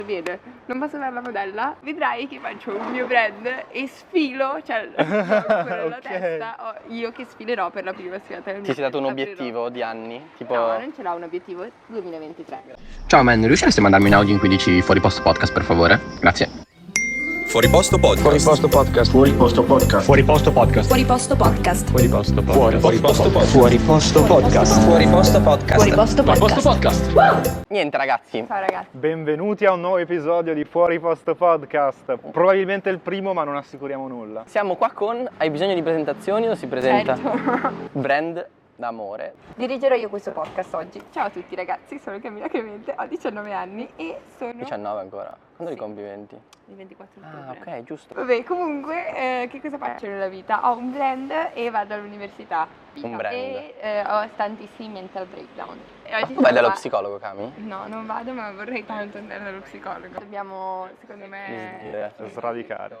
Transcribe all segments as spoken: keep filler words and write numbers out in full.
Bene, non posso fare la modella, vedrai che faccio un mio brand e sfilo, cioè nella Ok. testa ho io che sfilerò per la prima serata del Ti sei dato un aprirò. obiettivo di anni? Tipo... No, non ce l'ho un obiettivo, è duemilaventitré. Ciao man, riusciresti a mandarmi un audio in cui dici fuori posto podcast per favore? Grazie. Fuori posto podcast. Fuori posto podcast. Fuori posto podcast. Fuori posto podcast. Fuori posto podcast. Fuori posto Fuori podcast. posto podcast. Fuori posto podcast. Fuori posto podcast. Fuori posto podcast. Niente ragazzi, Ciao ragazzi. Benvenuti a un nuovo episodio di Fuori posto podcast. Probabilmente il primo, ma non assicuriamo nulla. siamo qua con... Hai bisogno di presentazioni o si presenta? Certo. Brand d'amore. Dirigerò io questo podcast oggi. Ciao a tutti ragazzi, sono Camilla Clemente, ho diciannove anni e sono diciannove ancora. Quando Sì. li compi venti? il ventiquattro Ah, ottobre. ok, giusto. Vabbè, comunque, eh, che cosa faccio nella vita? Ho un brand e vado all'università. Un brand. E eh, ho tantissimi mental breakdown. E oggi Tu vai sono dallo qua- psicologo, Cami? No, non vado, ma vorrei tanto andare dallo psicologo. Dobbiamo, secondo me... Disdire. Sradicare.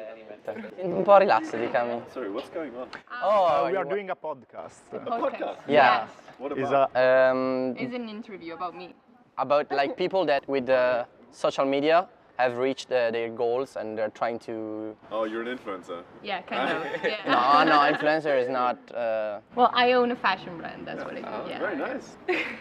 Un po' rilassati, Cami. Sorry, what's going on? Oh, Uh, we are you- doing a podcast. podcast. Yeah. Yes. What Is about? a Um, It's an interview about me. about like people that with uh, social media have reached uh, their goals and they're trying to... Oh, you're an influencer. Yeah, kind of. Yeah. No, no, influencer is not... Uh, Well, I own a fashion brand, that's what I do. Oh, yeah. very nice.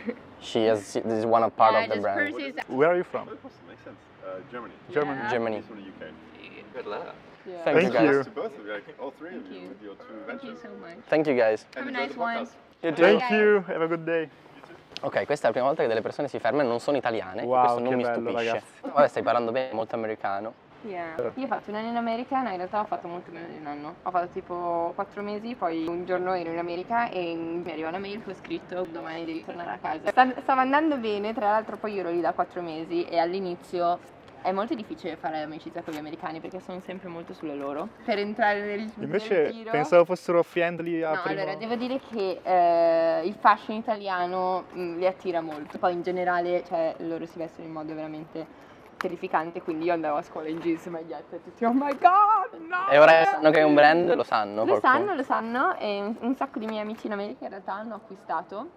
she has... This is one of part Yeah, of the just brand. purses. Where are you from? That makes sense. Uh, Germany. Germany. Yeah. Germany. He's from the U K. Good luck. Yeah. Thank, Thank you guys. you. To both of you, like all three of Thank you, you. with your two Thank you ventures. so much. Thank you guys. Have a enjoy nice the one. podcast. You too. Thank guys. you. Have a good day. Ok, questa è la prima volta che delle persone si fermano e non sono italiane. e Wow, questo non che mi bello, stupisce. ragazzi. Vabbè, stai parlando bene, molto americano. Yeah. Io ho fatto un anno in America, no, in realtà ho fatto molto meno di un anno. Ho fatto tipo quattro mesi, poi un giorno ero in America e mi arriva una mail che ho scritto domani devi tornare a casa. Sta- stava andando bene, tra l'altro poi io ero lì da quattro mesi e all'inizio è molto difficile fare amicizia con gli americani perché sono sempre molto sulle loro. Per entrare nel, Invece nel giro... pensavo fossero friendly a No, primo... allora devo dire che eh, il fashion italiano mh, li attira molto. Poi in generale, cioè, loro si vestono in modo veramente terrificante, quindi io andavo a scuola in jeans e magliette e tutti, oh my god, no! E ora che sanno che è un brand, lo sanno. Lo qualcuno. sanno, lo sanno, e un, un sacco di miei amici in America in realtà hanno acquistato.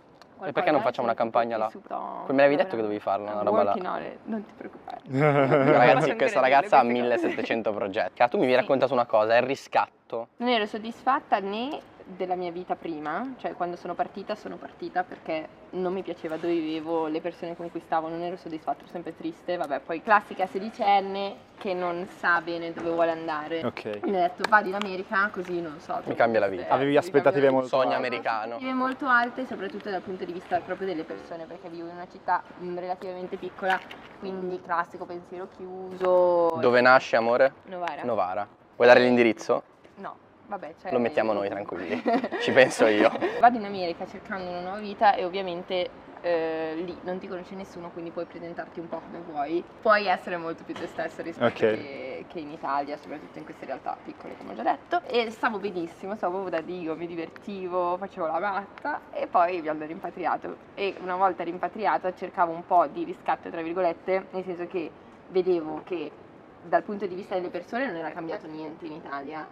E perché non facciamo una campagna là? Me l'avevi detto che dovevi farla, una roba là. Working on it, non ti preoccupare. Ragazzi, Sono questa incredibile ragazza ha queste cose. millesettecento progetti. Ah, tu mi avevi Sì. raccontato una cosa, è il riscatto. Non ero soddisfatta né della mia vita prima, cioè quando sono partita sono partita perché non mi piaceva dove vivevo, le persone con cui stavo, non ero soddisfatta, ero sempre triste, vabbè, poi classica sedicenne che non sa bene dove vuole andare. Ok. Mi ha detto vadi in America così non so. Mi cambia la vita. Avevi mi aspettative cambia la molto Sogno alte. americano. aspettative molto alte, soprattutto dal punto di vista proprio delle persone, perché vivo in una città mh, relativamente piccola, quindi classico pensiero chiuso. Dove nasce, amore? Novara. Novara. Vuoi dare l'indirizzo? No, vabbè, cioè Lo mettiamo io- noi, tranquilli. Ci penso io. Vado in America cercando una nuova vita e ovviamente eh, lì non ti conosce nessuno, quindi puoi presentarti un po' come vuoi. Puoi essere molto più te stesso rispetto Ok. che, che in Italia, soprattutto in queste realtà piccole, come ho già detto. E stavo benissimo, stavo proprio da Dio, mi divertivo, facevo la matta e poi mi hanno rimpatriato. E una volta rimpatriata cercavo un po' di riscatto, tra virgolette, nel senso che vedevo che dal punto di vista delle persone non era cambiato niente in Italia.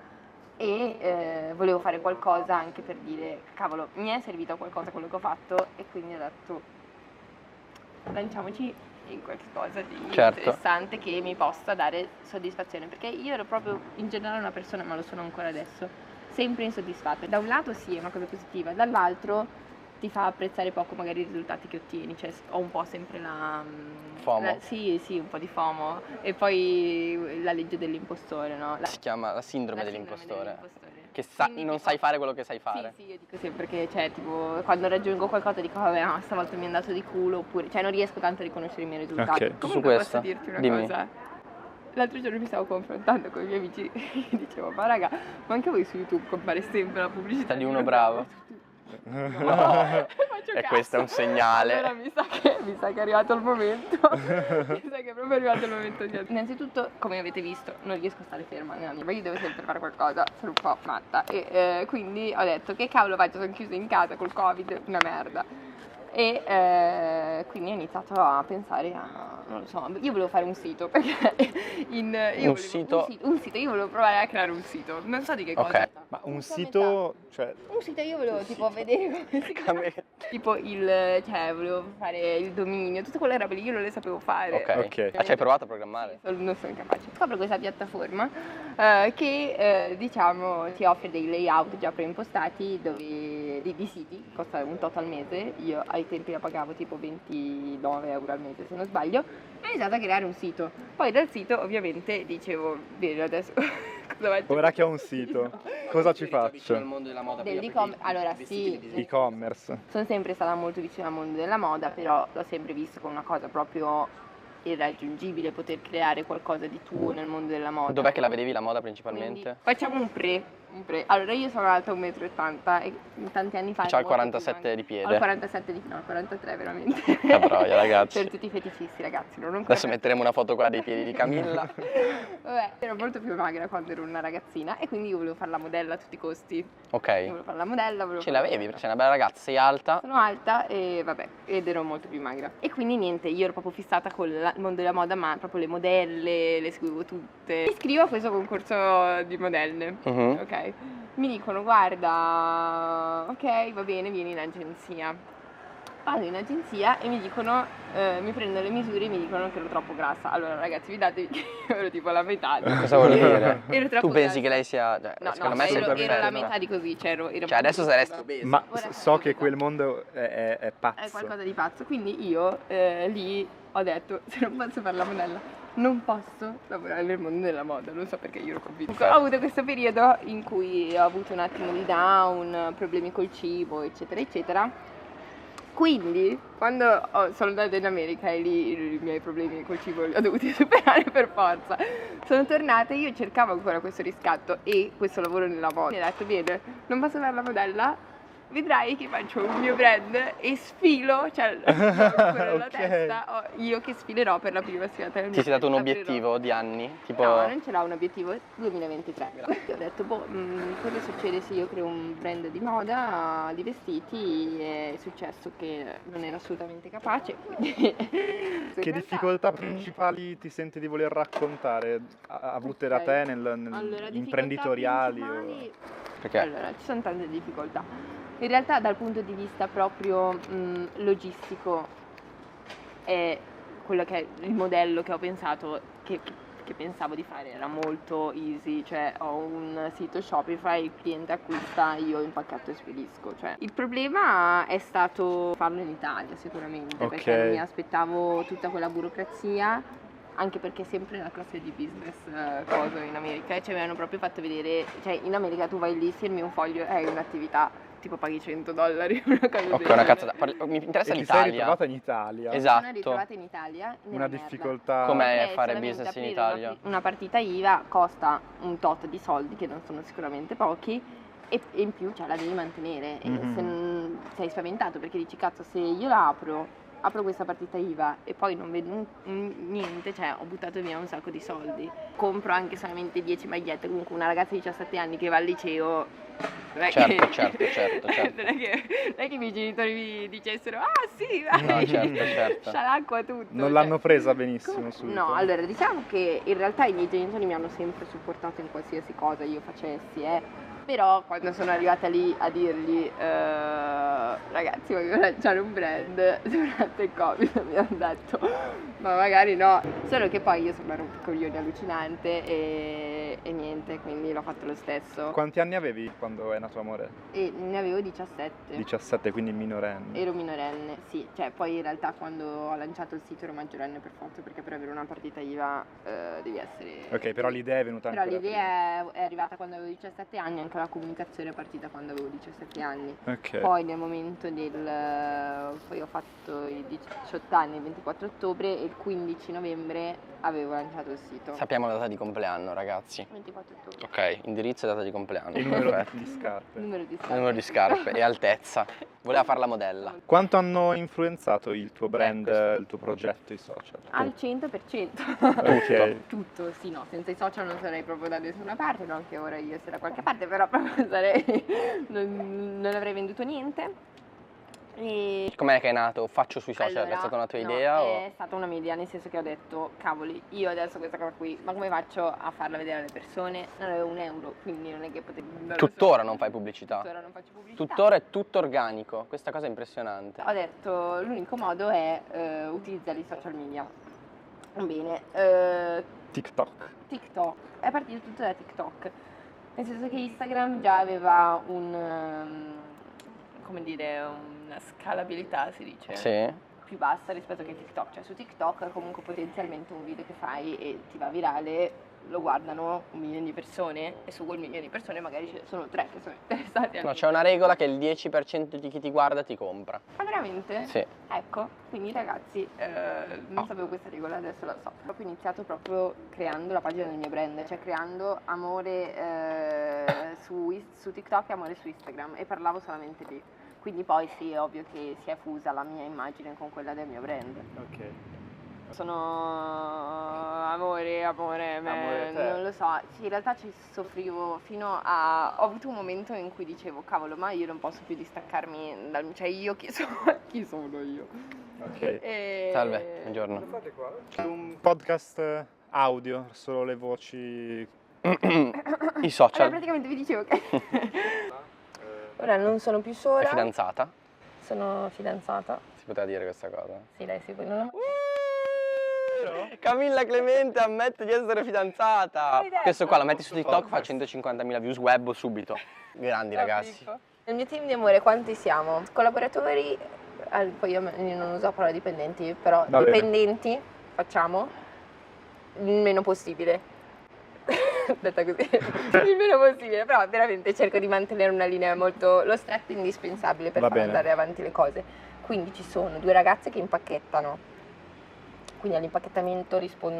E eh, volevo fare qualcosa anche per dire, cavolo, mi è servito a qualcosa quello che ho fatto e quindi ho detto lanciamoci in qualcosa di Certo. interessante che mi possa dare soddisfazione, perché io ero proprio in generale una persona, ma lo sono ancora adesso, sempre insoddisfatta. Da un lato sì, è una cosa positiva, dall'altro ti fa apprezzare poco magari i risultati che ottieni, cioè ho un po' sempre la... FOMO. la- sì, sì, un po' di FOMO e poi la legge dell'impostore, no? La- Si chiama la sindrome la dell'impostore. dell'impostore. Che sa- Quindi non tipo- sai fare quello che sai fare. Sì, sì, io dico sempre che, cioè, tipo, quando raggiungo qualcosa dico, vabbè, no, stavolta mi è andato di culo, oppure, cioè, non riesco tanto a riconoscere i miei risultati. Ok. Comunque Su questa, posso dirti una dimmi. cosa? L'altro giorno mi stavo confrontando con i miei amici e dicevo, ma raga, ma anche voi su YouTube compare sempre la pubblicità Di uno bravo. No, faccio E cazzo. questo è un segnale. Allora mi sa che, mi sa che è arrivato il momento. Mi sa che è proprio arrivato il momento di... Innanzitutto, come avete visto, non riesco a stare ferma nella mia vita, io devo sempre fare qualcosa, sono un po' matta. E eh, quindi ho detto, che cavolo faccio, sono chiusa in casa col Covid, una merda. E eh, quindi ho iniziato a pensare a, non lo so, io volevo fare un sito, perché in, io volevo- sito? un sito, un sito, io volevo provare a creare un sito, non so di che Ok. cosa. Ma Non un so sito, cioè, metà. Un sito io volevo tipo vedere come si chiama. Cami- tipo il, cioè volevo fare il dominio, tutte quelle robe lì io non le sapevo fare. Ok. Ok. Ah, ci hai provato a programmare? Non sono capace. Scopro questa piattaforma eh, che eh, diciamo ti offre dei layout già preimpostati dove, di, di siti, costa un tot al mese, io ai tempi la pagavo tipo ventinove euro al mese se non sbaglio, e ho iniziato a creare un sito. Poi dal sito ovviamente dicevo, bene adesso cosa faccio? Ora che ho un sito, cosa ci Vicino al faccio? mondo della moda. Dell'e-commerce, allora sì, E-commerce. sono sempre stata molto vicina al mondo della moda, però l'ho sempre visto come una cosa proprio irraggiungibile, poter creare qualcosa di tuo nel mondo della moda. Dov'è che la vedevi la moda Quindi principalmente? facciamo un pre, un pre. Allora io sono alta un metro e ottanta e tanti anni fa... C'ha il ero molto quarantasette più di magra. piede. Ho il quarantasette di no, il quarantatré veramente. Caproia, ragazzi. Per tutti i feticisti ragazzi, non ancora... Adesso metteremo una foto qua dei piedi di Camilla. Vabbè, ero molto più magra quando ero una ragazzina e quindi io volevo fare la modella a tutti i costi. Io Ok. volevo fare la modella, volevo Ce fare- l'avevi perché sei una bella ragazza, sei alta. Sono alta e vabbè, ed ero molto più magra. E quindi niente, io ero proprio fissata con la- il mondo della moda, ma proprio le modelle, le seguivo tutte. Mi iscrivo a questo concorso di modelle, Mhm. ok? Mi dicono, guarda, ok, va bene, vieni in agenzia. Vado in agenzia e mi dicono, eh, mi prendono le misure e mi dicono che ero troppo grassa. Allora ragazzi, fidatevi che io ero tipo la metà. di- Cosa vuol dire? Ero troppo Tu pensi grassa. che lei sia... Cioè, No, secondo no, me sei ero, ero la perfetta. metà di così, cioè ero, ero Cioè adesso saresti obesa. obesa. Ma Ora so che obesa. quel mondo è, è- è pazzo. È qualcosa di pazzo, quindi io eh, lì ho detto se non posso fare la modella non posso lavorare nel mondo della moda, non so perché io ero convinta. Comunque, ho avuto questo periodo in cui ho avuto un attimo di down, problemi col cibo eccetera eccetera, quindi quando ho- sono andata in America e lì i miei problemi col cibo li ho dovuti superare per forza, sono tornata e io cercavo ancora questo riscatto e questo lavoro nella moda. Mi ho detto bene, non posso fare la modella, vedrai che faccio un mio brand e sfilo, cioè ho ancora nella Ok. testa, ho io che sfilerò per la prima sfilata del mio Ti sei dato un aprirò- obiettivo di anni? Tipo... No, non ce l'ho un obiettivo, duemilaventitré. Ho detto, boh, mh, cosa succede se io creo un brand di moda, di vestiti? È successo che non ero assolutamente capace, quindi... Che difficoltà principali ti senti di voler raccontare, a- avute da Ok. te nel, nel- Allora, difficoltà imprenditoriali? o- principali- Perché? Allora, ci sono tante difficoltà. In realtà dal punto di vista proprio mh, logistico è quello che è il modello che ho pensato, che, che- che pensavo di fare era molto easy, cioè ho un sito Shopify, il cliente acquista, io impacchetto e spedisco. Cioè. Il problema è stato farlo in Italia sicuramente, perché Ok. non mi aspettavo tutta quella burocrazia, anche perché sempre nella classe di business eh, cosa in America ci avevano proprio fatto vedere, cioè in America tu vai lì, firmi un foglio, è un'attività, tipo paghi cento dollari, una cosa del Ok, una genere. cazzata. Parli- Mi interessa E ti sei l'Italia. ritrovata in Italia? Mi Esatto. sono ritrovata in Italia nella Una merda. difficoltà... Com'è Perché fare solamente business in aprire Italia? Una, una partita I V A costa un tot di soldi, che non sono sicuramente pochi, e, e in più cioè, la devi mantenere. E Mhm. se non- sei spaventato perché dici, cazzo, se io la apro, apro questa partita I V A e poi non vedo un- un- niente, cioè ho buttato via un sacco di soldi. Compro anche solamente dieci magliette, comunque una ragazza di diciassette anni che va al liceo... non è Certo, che- certo, certo, certo. non, è che, non è che i miei genitori mi dicessero, ah sì, vai, No, certo, certo. scialacqua tutto. Non cioè. l'hanno presa benissimo Com- subito? No, allora diciamo che in realtà i miei genitori mi hanno sempre supportato in qualsiasi cosa io facessi, eh. Però quando sono arrivata lì a dirgli eh, ragazzi voglio lanciare un brand durante il Covid mi hanno detto ma magari no, solo che poi io sono un coglione allucinante e, e niente, quindi l'ho fatto lo stesso. Quanti anni avevi quando è nato amore? E ne avevo diciassette. diciassette, quindi minorenne. Ero minorenne, sì, cioè poi in realtà quando ho lanciato il sito ero maggiorenne per forza, perché per avere una partita I V A eh, devi essere... Ok, però l'idea è venuta Però ancora l'idea è, è arrivata quando avevo diciassette anni, anche la comunicazione è partita quando avevo diciassette anni. prima. Ok. Poi nel momento del... poi ho fatto i diciotto anni il ventiquattro ottobre e il quindici novembre avevo lanciato il sito. Sappiamo la data di compleanno, ragazzi. ventiquattro ottobre. Ok, indirizzo e data di compleanno. Il numero Perfetto. di scarpe. Numero di scarpe. Numero di scarpe e altezza. Voleva fare la modella. Quanto hanno influenzato il tuo brand, questo- il tuo progetto, i social? Al cento per cento. Ok. Tutto, sì, no, senza i social non sarei proprio da nessuna parte, non che ora io sia da qualche parte, però proprio sarei, non, non avrei venduto niente. E Com'è che è nato? Faccio sui social, allora, è stata una tua no, idea? è O... stata una mia idea, nel senso che ho detto, cavoli, io adesso questa cosa qui, ma come faccio a farla vedere alle persone? Non avevo un euro, quindi non è che potevo... non lo so. Tuttora non fai pubblicità? Tuttora non faccio pubblicità. Tuttora è tutto organico, questa cosa è impressionante. Ho detto, l'unico modo è eh, utilizzare i social media. Bene, eh, TikTok. TikTok, è partito tutto da TikTok, nel senso che Instagram già aveva un, um, come dire, una scalabilità, si dice, Sì. più bassa rispetto che TikTok, cioè su TikTok comunque potenzialmente un video che fai e ti va virale lo guardano un milione di persone e su quel milione di persone magari ce ne sono tre che sono interessati al No, c'è video. una regola che il dieci per cento di chi ti guarda ti compra. Ah, veramente? Sì. Ecco, quindi ragazzi, eh, non sapevo questa regola, adesso la so. Ho proprio iniziato proprio creando la pagina del mio brand, cioè creando amore eh, su, is- su TikTok e amore su Instagram e parlavo solamente lì. Quindi poi sì, è ovvio che si è fusa la mia immagine con quella del mio brand. Ok. Sono amore, amore, me- Amore te. non lo so, sì, in realtà ci soffrivo fino a... Ho avuto un momento in cui dicevo, cavolo, ma io non posso più distaccarmi dal... cioè io chi sono, chi sono io? Ok. E... Salve, buongiorno. Un podcast audio, solo le voci. I Allora, social. praticamente vi dicevo che... Ora non sono più sola, È fidanzata? sono fidanzata. Si poteva dire questa cosa? Sì, lei sì, non ho... Camilla Clemente ammette di essere fidanzata. Hai detto? Questo qua lo metti su TikTok, fa centocinquantamila views web subito. Grandi ragazzi. Nel mio team di amore quanti siamo? Collaboratori, al- poi io me- io non uso la parola dipendenti, però Va bene. dipendenti facciamo il meno possibile. Detta così, il meno possibile, però veramente cerco di mantenere una linea molto... lo stretto indispensabile per Va far bene. andare avanti le cose. Quindi ci sono due ragazze che impacchettano. Quindi all'impacchettamento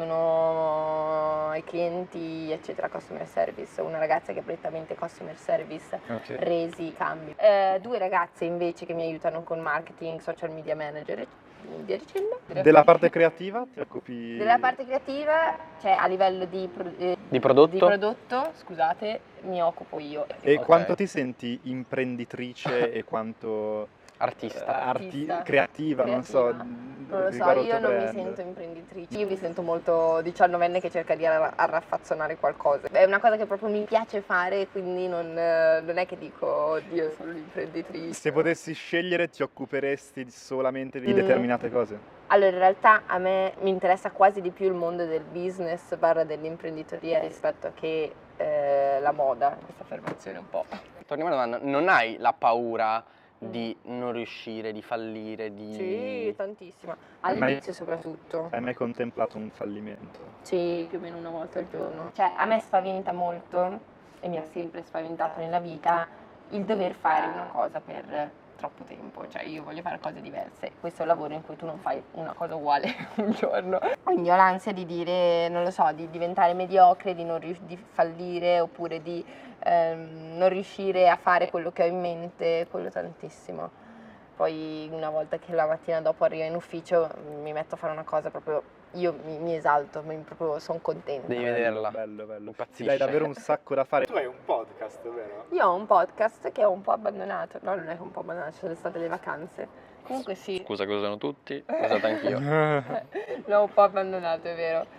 rispondono ai clienti, eccetera, customer service. Una ragazza che è prettamente customer service, Ok. resi, cambi. Eh, due ragazze invece che mi aiutano con marketing, social media manager e via dicendo. Della parte creativa ti occupi. Della parte creativa, cioè a livello di, pro- eh, Di prodotto? di prodotto, scusate, mi occupo io. E Ok. quanto ti senti imprenditrice e quanto Artista. arti- Artista. creativa, non so. Creativa. Non lo so, riguardo il io tuo non mi brand. sento imprenditrice, io mi sento molto diciannovenne che cerca di arra- arraffazzonare qualcosa. È una cosa che proprio mi piace fare, quindi non, eh, non è che dico, oddio, sono l'imprenditrice. Se potessi scegliere ti occuperesti solamente di Mm. determinate cose? Allora, in realtà a me mi interessa quasi di più il mondo del business barra dell'imprenditoria rispetto che eh, la moda. Questa affermazione un po'. Torniamo alla domanda, non hai la paura di non riuscire, di fallire, di... Sì, tantissimo. All'inizio soprattutto. Hai mai contemplato un fallimento? Sì, più o meno una volta al giorno. Cioè, a me spaventa molto, e mi ha sempre spaventato nella vita, il dover fare una cosa per troppo tempo. Cioè, io voglio fare cose diverse. Questo è un lavoro in cui tu non fai una cosa uguale un giorno. Quindi ho l'ansia di dire, non lo so, di diventare mediocre, di non rius- di fallire, oppure di ehm, non riuscire a fare quello che ho in mente, quello tantissimo. Poi una volta che la mattina dopo arrivo in ufficio mi metto a fare una cosa proprio, io mi, mi esalto, mi proprio sono contenta. Devi vederla. Bello, bello. Impazzisce. Sì, dai davvero un sacco da fare. Tu hai un podcast, vero? Io ho un podcast che ho un po' abbandonato, no, non è che ho un po' abbandonato, ci sono state le vacanze. Comunque sì, Scusa che usano tutti, ho usato anch'io. l'ho un po' abbandonato, è vero.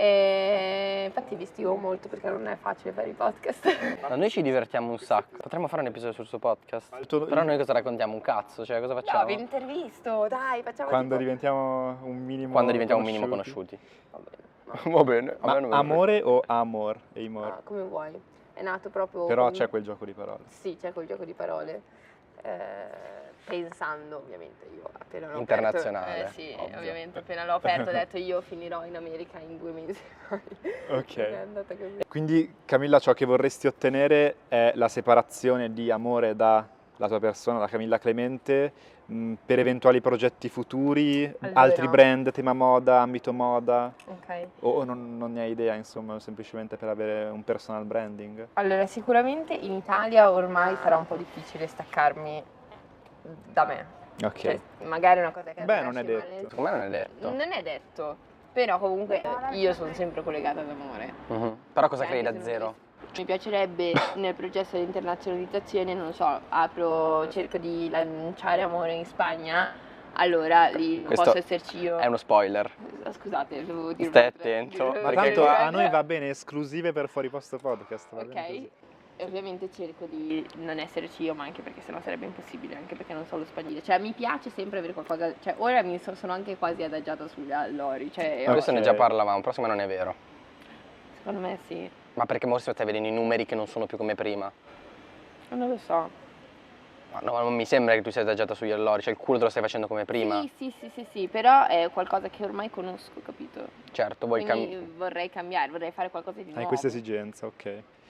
E infatti vi stimo molto perché non è facile fare i podcast. Ma noi ci divertiamo un sacco. Potremmo fare un episodio sul suo podcast. Il tuo- Però noi cosa raccontiamo? Un cazzo, cioè cosa No, facciamo? vi intervisto, dai, facciamo Quando tipo... diventiamo un minimo Quando diventiamo un minimo conosciuti. Va bene. Va bene, Ma a me non mi amore o amor? Amor. Ah, come vuoi. È nato proprio... Però con- c'è quel gioco di parole. Sì, c'è quel gioco di parole. Eh, pensando, ovviamente, io appena l'ho Internazionale, aperto, eh sì, ovvio. ovviamente appena l'ho aperto ho detto io finirò in America in due mesi. Ok. Non è andata così. Quindi Camilla, ciò che vorresti ottenere è la separazione di amore dalla tua persona, da Camilla Clemente, mh, per eventuali progetti futuri, Allora. altri brand, tema moda, ambito moda, Ok. o non, non ne hai idea, insomma, semplicemente per avere un personal branding? Allora, sicuramente in Italia ormai sarà un po' difficile staccarmi da me. Ok. Cioè, magari è una cosa che Beh, nasce non è male. detto. Secondo me non è detto. Non è detto, però comunque io sono sempre collegata ad amore. Mhm. Però cosa Anche crei da se non zero? mi- Mi piacerebbe nel processo di internazionalizzazione, non lo so, apro, cerco di lanciare amore in Spagna, allora lì Questo posso esserci io. È uno spoiler. Scusate, devo dire Stai un'altra- attento, dire- Ma perché tanto qua- a noi va bene esclusive per Fuori Posto Podcast. va bene Ok, così. e ovviamente cerco di non esserci io, ma anche perché sennò sarebbe impossibile, anche perché non so lo spagnolo. Cioè mi piace sempre avere qualcosa, cioè ora mi so- sono anche quasi adagiata sugli allori, cioè Ok. Questo ne già parlavamo, però secondo me non è vero. secondo me sì, Ma perché forse stai vedendo i numeri che non sono più come prima? non lo so. Ma no, non mi sembra che tu sia adagiata sugli allori, cioè il culo te lo stai facendo come prima. Sì, sì, sì, sì, sì, però è qualcosa che ormai conosco, capito? Certo, vuoi Quindi cambiare. vorrei cambiare, vorrei fare qualcosa di nuovo. Hai questa esigenza, ok.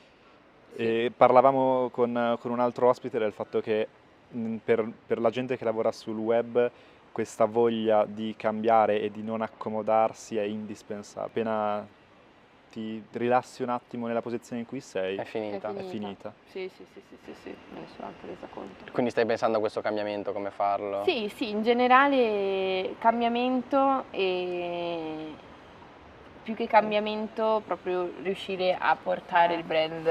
Sì. E parlavamo con, con un altro ospite del fatto che mh, per, per la gente che lavora sul web questa voglia di cambiare e di non accomodarsi è indispensabile. Appena ti rilassi un attimo nella posizione in cui sei, È finita. è finita. Sì, sì, sì, sì, sì, sì, me ne sono anche resa conto. Quindi stai pensando a questo cambiamento, come farlo? Sì, sì, in generale cambiamento e più che cambiamento proprio riuscire a portare il brand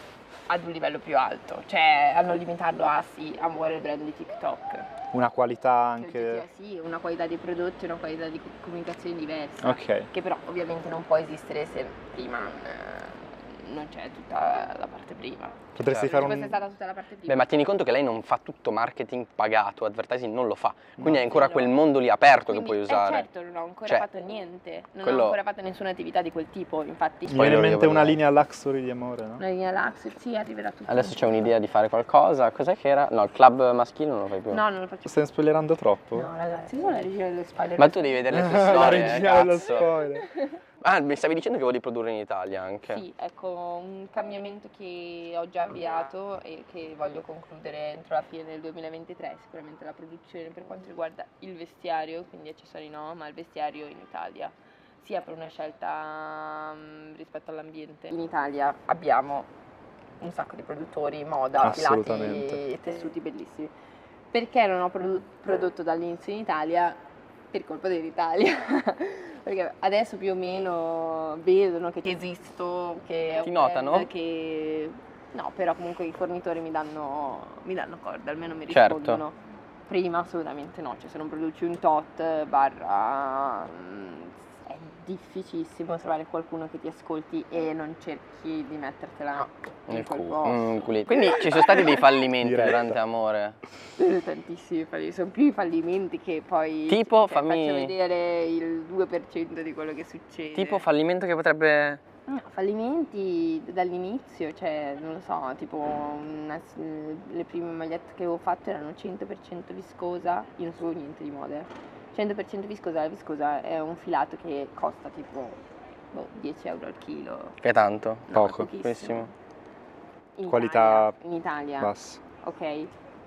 ad un livello più alto, cioè a non limitarlo a sì, amore il brand di TikTok. Una qualità Che anche... sì, una qualità di prodotti, una qualità di co- comunicazione diversa. Ok. Che però ovviamente non può esistere se prima eh, non c'è tutta la parte prima. Potresti Certo. fare Se fosse un... stata tutta la parte prima. Beh, ma tieni conto che lei non fa tutto marketing pagato, advertising non lo fa, quindi No. hai ancora Sì, no. quel mondo lì aperto Quindi, che puoi eh, usare. certo, non ho ancora Cioè, fatto niente, non quello- ho ancora fatto nessuna attività di quel tipo, infatti. Mi viene in Spoiler mente io, una vabbè. linea Luxury di amore, no? Una linea Lux, sì, arriverà tutto. Adesso c'è un'idea di fare qualcosa, cos'è che era? No, il club maschile non lo fai più. No, non lo faccio. Stai spoilerando troppo? No, ragazzi, io sono la regina dello spoiler. Ma tu devi vedere le tue La storie, regina dello cazzo. spoiler. Ah, mi stavi dicendo che vuoi riprodurre in Italia anche? Sì, ecco, un cambiamento che ho già avviato e che voglio concludere entro la fine del duemilaventitré, sicuramente la produzione per quanto riguarda il vestiario, quindi accessori no, ma il vestiario in Italia, sia per una scelta mm, rispetto all'ambiente. In Italia abbiamo un sacco di produttori, moda, filati Assolutamente. e tessuti bellissimi. Perché non ho produ- prodotto dall'inizio in Italia? Per colpa dell'Italia. Perché adesso più o meno vedono che esisto, che è Ti un notano? brand che... No, però comunque i fornitori mi danno, mi danno corda, almeno mi Certo. rispondono. Prima assolutamente no, cioè se non produci un tot barra... mm, è difficilissimo trovare qualcuno che ti ascolti e non cerchi di mettertela in Nel quel culo. posto. Mm, culito. Quindi ci sono stati dei fallimenti Diretta. durante Amore? Tantissimi fallimenti, sono più i fallimenti che poi Tipo, cioè, fammi- faccio vedere il due per cento di quello che succede. Tipo fallimento che potrebbe... No, fallimenti dall'inizio, cioè non lo so, tipo una- le prime magliette che avevo fatto erano cento per cento viscosa, io non so niente di moda, cento per cento viscosa, la viscosa è un filato che costa tipo boh, dieci euro al chilo. Che tanto? No, Poco. pochissimo. Pochissimo. In Qualità Italia, in Italia. Bassa. Ok,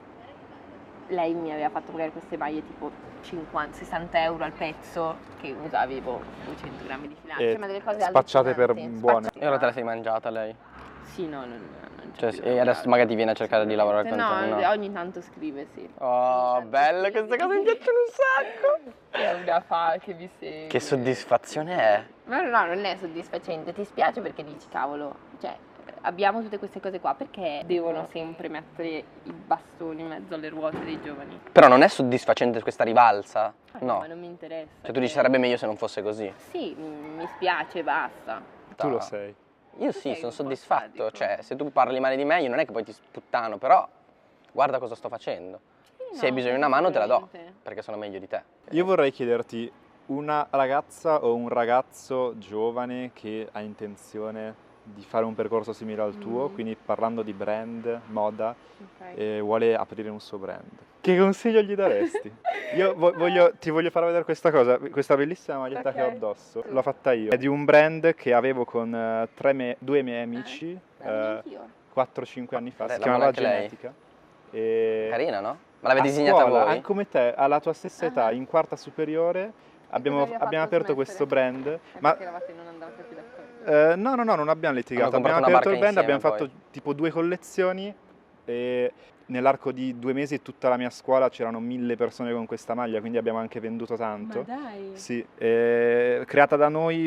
lei mi aveva fatto magari queste maglie tipo cinquanta sessanta euro al pezzo che usavi boh, duecento grammi di filato, E cioè, ma delle cose spacciate per allucinanti, buone. spacciate E ora te la per- sei mangiata lei? Sì, no, non, non c'è Cioè, più e da adesso lavorare. magari ti viene a cercare di lavorare con te? No, No. ogni tanto scrive, sì. Oh, Ogni tanto belle, scrive. queste cose mi piacciono un sacco! È una fa che mi segue. Che soddisfazione è? Ma no, non è soddisfacente, ti spiace perché dici cavolo, cioè abbiamo tutte queste cose qua, perché devono sempre mettere i bastoni in mezzo alle ruote dei giovani? Però non è soddisfacente questa rivalsa? Ah, No. ma non mi interessa. Cioè tu dici sarebbe meglio se non fosse così? Sì, mi mi spiace, basta. Tu lo No. sei. Io Tu sì, sei sono un po' soddisfatto, sadico. cioè se tu parli male di me io non è che poi ti sputtano, però guarda cosa sto facendo. Sì, Se hai no, bisogno di una mano te la do, sicuramente. perché sono meglio di te. Io vorrei chiederti, una ragazza o un ragazzo giovane che ha intenzione di fare un percorso simile al tuo, Mm. quindi parlando di brand, moda, Ok. e vuole aprire un suo brand. Che consiglio gli daresti? Io vo- voglio- ti voglio far vedere questa cosa, questa bellissima maglietta Ok. che ho addosso, l'ho fatta io. È di un brand che avevo con eh, tre me- due miei amici Eh, eh, anch'io. quattro cinque anni fa, Beh, si la chiamava vuole anche lei? Genetica. E Carina, no? Ma l'avete a disegnata scuola, voi? ah, come te, alla tua stessa età, Ah. in quarta superiore, abbiamo, cosa vi ha fatto abbiamo aperto smettere? questo brand. È Ma perché eravate non andavate più d'accordo. eh, no, no, no, non abbiamo litigato. Hanno Abbiamo comprato una aperto il brand, barca abbiamo insieme, fatto tipo due collezioni e nell'arco di due mesi tutta la mia scuola c'erano mille persone con questa maglia, quindi abbiamo anche venduto tanto. Ma dai. Sì, eh, creata da noi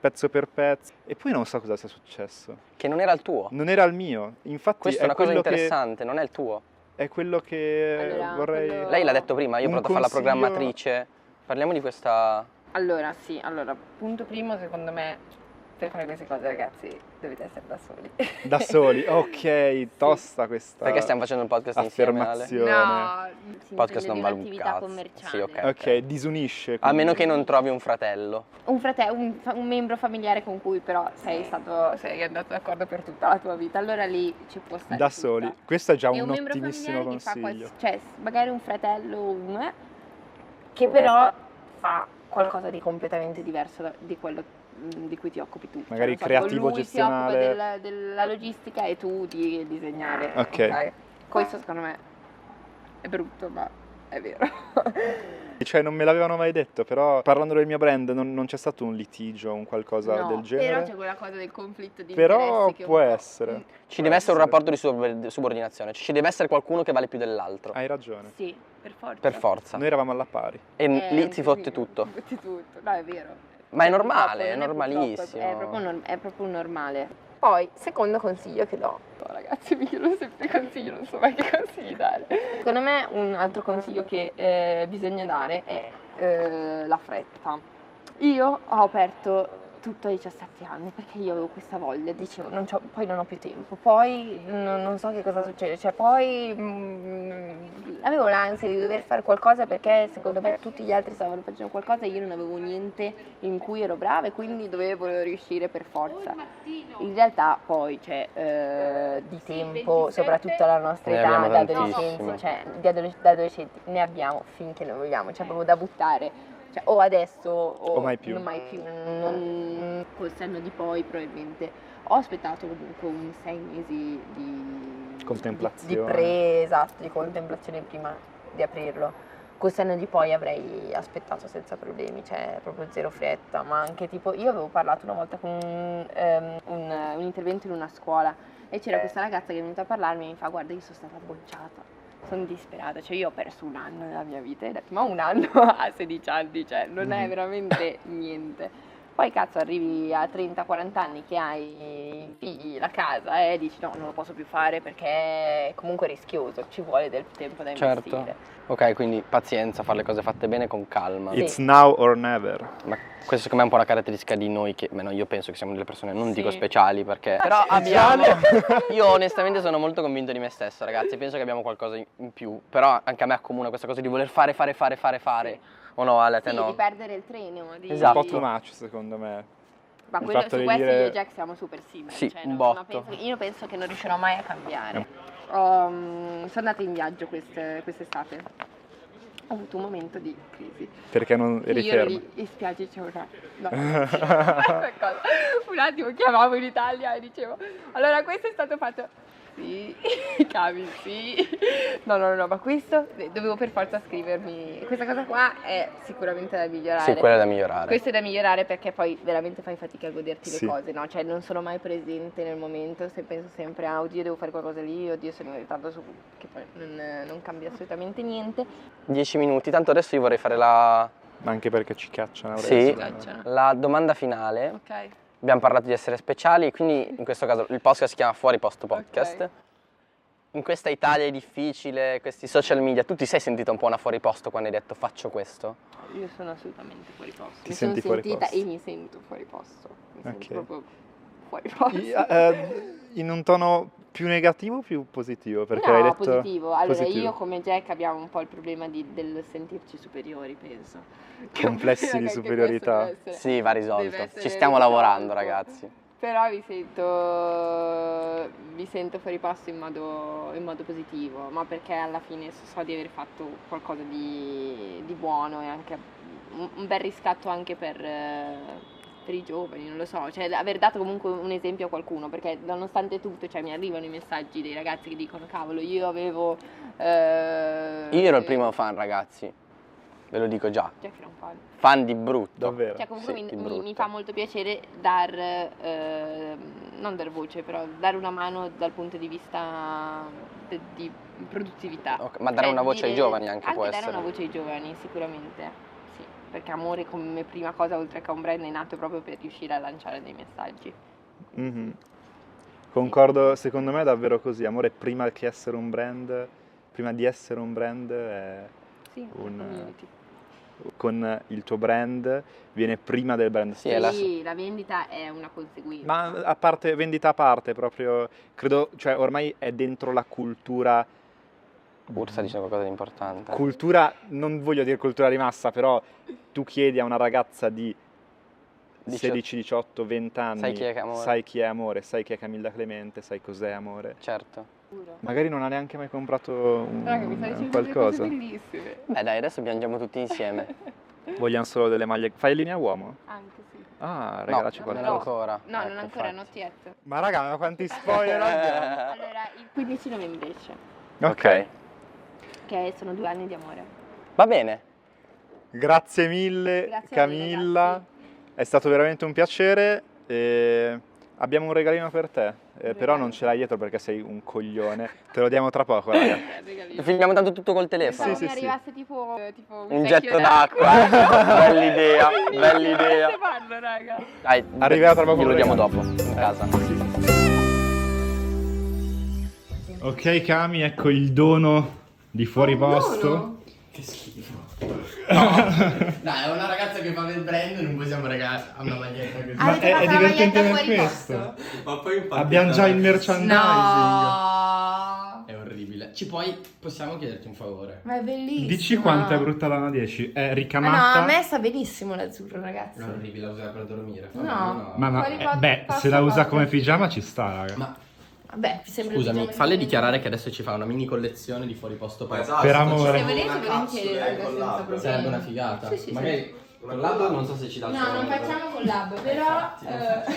pezzo per pezzo, e poi non so cosa sia successo. Che non era il tuo. Non era il mio, infatti Questa è è una cosa quello che, interessante, non è il tuo. è quello che Allora, vorrei... quello- Lei l'ha detto prima, io ho Un provato a fare la consiglio- programmatrice. Parliamo di questa... Allora, sì, allora, punto primo, secondo me, per fare queste cose, ragazzi, dovete essere da soli. Da soli, ok, tosta questa Perché stiamo facendo un podcast insieme, Ale? affermazione. No, si Podcast intende non di vale un un'attività cazzo. commerciale. Sì, ok. Ok, disunisce. A quindi. meno che non trovi un fratello. Un fratello, un, fa- un membro familiare con cui però sei stato, sei andato d'accordo per tutta la tua vita, allora lì ci può stare Da tutta. soli. Questo è già E un, membro ottimissimo familiare che fa consiglio. quals- cioè magari un fratello o un eh, che però fa qualcosa di completamente diverso da- di quello mh, di cui ti occupi tu. Cioè, Magari non so, creativo, lui si occupa gestionale. della, della logistica e tu di disegnare. Ok. Questo secondo me è brutto, ma è vero. Cioè non me l'avevano mai detto, però parlando del mio brand non, non c'è stato un litigio, un qualcosa No, del genere. Però c'è quella cosa del conflitto di Però interessi che un può po'- essere. Mm, Ci deve essere un rapporto di sub- subordinazione, ci deve essere qualcuno che vale più dell'altro. Hai ragione. Sì, per forza. Per forza. Noi eravamo alla pari. E Eh, lì si fotte sì, tutto. fotte tutto, no è vero. Ma è Cioè, normale, è purtroppo, non normalissimo. purtroppo, È proprio, nor- è proprio normale. Poi, secondo consiglio che do. Oh, ragazzi, mi chiedono sempre consigli, non so mai che consigli dare. Secondo me un altro consiglio che eh, bisogna dare è eh, la fretta. Io ho aperto tutto a diciassette anni perché io avevo questa voglia, dicevo, non c'ho- poi non ho più tempo, poi non, non so che cosa succede, cioè poi mm, avevo l'ansia di dover fare qualcosa perché secondo me tutti gli altri stavano facendo qualcosa e io non avevo niente in cui ero brava e quindi dovevo riuscire per forza. In realtà poi c'è eh, di tempo, soprattutto alla nostra Ne età, abbiamo da tantissimo. adolescenza, cioè di adole- da adolescenti ne abbiamo finché noi vogliamo, cioè proprio da buttare. Cioè, o adesso o, O mai più. non mai più. Non- col senno di poi probabilmente ho aspettato comunque un sei mesi di Contemplazione. di, di pre, esatto, di contemplazione prima di aprirlo. Col senno di poi avrei aspettato senza problemi, cioè proprio zero fretta, ma anche tipo io avevo parlato una volta con un, ehm, un, un intervento in una scuola e c'era questa ragazza che è venuta a parlarmi e mi fa guarda io sono stata bocciata. Sono disperata, cioè io ho perso un anno nella mia vita e ho detto ma un anno a sedici anni, cioè non è veramente niente. Poi cazzo arrivi a trenta quaranta anni che hai i figli, la casa e dici no non lo posso più fare perché è comunque rischioso, ci vuole del tempo da investire. Certo. Ok, quindi pazienza, fare le cose fatte bene con calma. Sì. It's now or never. Ma questo secondo me è un po' una caratteristica di noi che, beh, no, io penso che siamo delle persone, non Sì. dico speciali perché... Però abbiamo... Io onestamente sono molto convinto di me stesso, ragazzi, penso che abbiamo qualcosa in più, però anche a me accomuna questa cosa di voler fare, fare, fare, fare, fare. O no, Ale, a te Sì, no? di perdere il treno. Di... Esatto. Un po' too much secondo me. Ma il quello, fatto su di questo dire- io e Jack siamo super simili. Sì, cioè, un non- botto. ma penso che- io penso che non riuscirò mai a cambiare. Ho, mm, sono andata in viaggio queste- quest'estate. Ho avuto un momento di crisi. Perché non eri Io ero ferma. lì in spiaggia e dicevo no, no. Qualcosa. Un attimo chiamavo in Italia e dicevo allora questo è stato fatto. Sì, cavi, sì. No, no, no, ma questo dovevo per forza scrivermi. Questa cosa qua è sicuramente da migliorare. Sì, quella è da migliorare. Questo è da migliorare perché poi veramente fai fatica a goderti Sì. le cose, no? Cioè non sono mai presente nel momento, se penso sempre a oddio devo fare qualcosa lì, oddio sono in ritardo su che poi non, non cambia assolutamente niente. Dieci minuti, tanto adesso io vorrei fare la... Ma anche perché ci cacciano. Sì, adesso. Cacciano. la domanda finale. Ok. Abbiamo parlato di essere speciali, quindi in questo caso il podcast si chiama Fuori Posto Podcast. Ok. In questa Italia difficile, questi social media, tu ti sei sentita un po' una fuori posto quando hai detto faccio questo? Io sono assolutamente fuori posto. Ti mi senti sono fuori sentita posto? e mi sento fuori posto. Mi Ok. sento proprio fuori posto. I- eh, in un tono più negativo o più positivo? Perché no, hai detto positivo. Allora positivo. io come Jack abbiamo un po' il problema di- del sentirci superiori, penso. Che è un Complessi problema di che anche superiorità. questo deve essere- Sì, va deve risolto. essere Ci stiamo risolto. lavorando, ragazzi. Però mi sento, mi sento fuori posto in modo, in modo positivo, ma perché alla fine so di aver fatto qualcosa di, di buono e anche un, un bel riscatto anche per, eh, per i giovani, non lo so, cioè aver dato comunque un esempio a qualcuno, perché nonostante tutto cioè, mi arrivano i messaggi dei ragazzi che dicono cavolo io avevo... eh, Io ero il primo fan, ragazzi, ve lo dico già. Jack era un fan. Fan di brutto. Davvero? Cioè comunque Sì, mi, di mi- brutto. mi fa molto piacere dar, eh, non dar voce, però dare una mano dal punto di vista de- di produttività. Ok, ma dare Cioè, una voce ai dire- giovani anche può dare essere. una voce ai giovani, sicuramente, sì. perché Amore come prima cosa oltre che un brand è nato proprio per riuscire a lanciare dei messaggi. Mhm. Concordo, secondo me è davvero così. Amore prima che essere un brand, prima di essere un brand è Sì, un... community. con il tuo brand viene prima del brand Sì, è la- Sì, la vendita è una conseguenza. Ma a parte, vendita a parte, proprio, credo, cioè ormai è dentro la cultura, Ursa dice qualcosa di importante. cultura, non voglio dire cultura di massa, però tu chiedi a una ragazza di Diciotto. sedici, diciotto, venti anni, Sai chi è Amore. sai chi è Amore, sai chi è Camilla Clemente, sai cos'è Amore. Certo. Giuro. Magari non ha neanche mai comprato un, Raga, mi stai dicendo delle cose qualcosa. bellissime. Beh dai, adesso piangiamo tutti insieme. Vogliamo solo delle maglie. Fai linea uomo? Anche sì. Ah, No, regalaci no, non qualcosa. ancora. No, non Ecco, ancora, infatti. not yet. Ma raga, ma quanti spoiler abbiamo? Allora, il quindici novembre invece, Ok. che sono due anni di amore. Va bene. Grazie mille Grazie a voi, Camilla, ragazzi. è stato veramente un piacere. E abbiamo un regalino per te, eh, però regalo? non ce l'hai dietro perché sei un coglione. Te lo diamo tra poco, raga. Filmiamo tanto tutto col telefono. Pensavo Sì, mi sì, sì. arrivasse tipo, tipo Un secchio getto d'acqua. Bell'idea, bell'idea. Come fanno, raga? Dai, Arriverà tra poco glielo un diamo regalo. dopo, in casa. Ok Cami, ecco il dono di fuori posto. Che schifo. Dai, è una ragazza che fa del brand, non possiamo regalare una maglietta così. Ma è, è divertente per questo. Ma poi infatti Abbiamo già il merchandising. No, è orribile. Ci puoi, possiamo chiederti un favore? ma è bellissimo. Dici quanto è brutta la dieci? È Ma no, ricamata. a me sta benissimo l'azzurro, ragazzi. È orribile, la usare per dormire. fa No. male, Ma no, Fuori eh, po- beh, passa se la usa poco. come pigiama ci sta, raga. Ma Vabbè, mi sembra scusami, diciamo falle di- dichiarare che adesso ci fa una mini collezione di fuori posto per esatto, Per amore. Se volete, volentieri, raga, senza problemi. Sarebbe una figata. Sì, sì, sì. Magari con l'album non so se ci dà il No, non suono, facciamo collab, però... Infatti.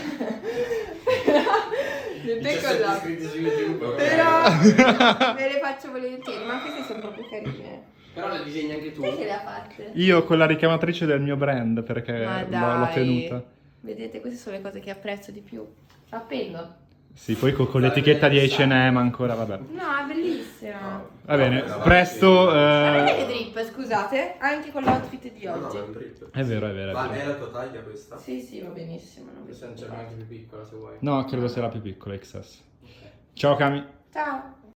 eh, Niente collab. iscritti su YouTube. Però ve le faccio volentieri, ma queste sono proprio carine. Però le disegni anche tu. Chi è che le ha fatte? Io con la ricamatrice del mio brand perché Ma l'ho, dai. l'ho tenuta. Vedete, queste sono le cose che apprezzo di più. Appendo? Sì, poi co- con l'etichetta di acca e emme ancora, vabbè. No, è bellissima. Va bene, presto. Guardate eh, che drip, scusate, anche con l'outfit di oggi. È vero, è vero, è Ma vero. è la tua taglia questa? Sì, sì, va benissimo. Non vi Questa c'è anche più piccola se vuoi. No, credo sia la più piccola, X S. Ciao Cami. Ciao.